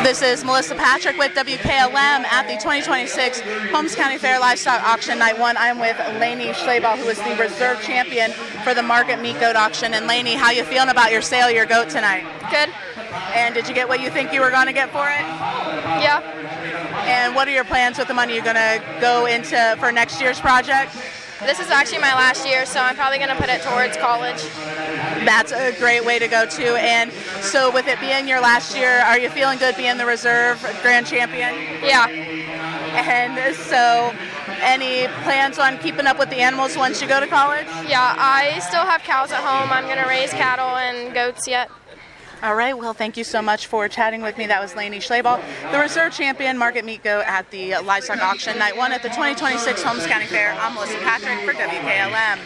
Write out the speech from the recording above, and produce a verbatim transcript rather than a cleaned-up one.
This is Melissa Patrick with W K L M at the twenty twenty-six Holmes County Fair Livestock Auction Night one. I'm with Lainey Schlabach, who is the reserve champion for the Market Meat Goat Auction. And Lainey, how you feeling about your sale, your goat tonight? Good. And did you get what you think you were going to get for it? Yeah. And what are your plans with the money you're going to go into for next year's project? This is actually my last year, so I'm probably going to put it towards college. That's a great way to go too. And so with it being your last year, are you feeling good being the reserve grand champion? Yeah. And so any plans on keeping up with the animals once you go to college? Yeah, I still have cows at home. I'm going to raise cattle and goats yet. All right, well, thank you so much for chatting with me. That was Lainey Schlabach, the reserve champion Market Meat Goat at the Livestock Auction Night one at the twenty twenty-six Holmes County Fair. I'm Melissa Patrick for W K L M.